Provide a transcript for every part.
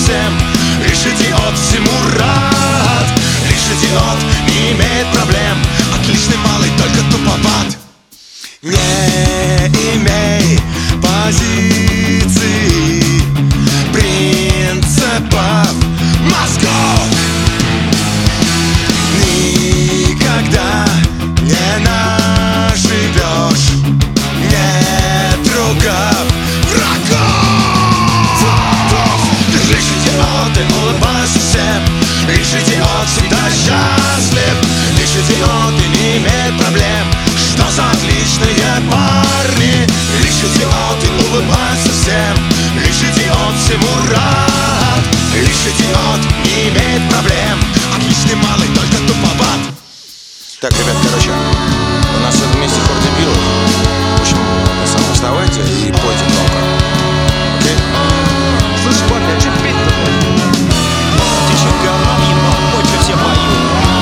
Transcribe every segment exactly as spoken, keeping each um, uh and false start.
всем. Лишь идиот всему рад. Лишь идиот не имеет проблем. Отличный малый, только туповат. Не имей позиций, принципов, мозгов. Никогда не наживешь, нет другов, врагов. Ты лишь идиот, ты улыбаешься всем. Лишь идиот всегда счастлив. Лишь идиот и не имеет проблем. Что за отличные парни. Лишь идиот и улыбается всем. Лишь идиот всему рад. Лишь идиот не имеет проблем. Отличный малый, только туповат. Так, ребят, короче, у нас в месте хор дебилов. В общем, сам вставайте и пойте громко. Окей? Слышь, парни, а что петь-то? Ты чё, говно ебал? Ой, чё все поют?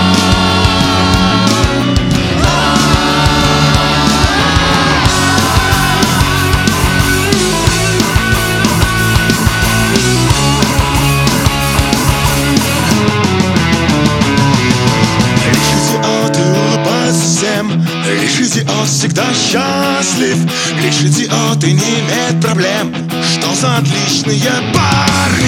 Лишь идиот всегда счастлив. Лишь идиот и не имеет проблем. Что за отличные парни.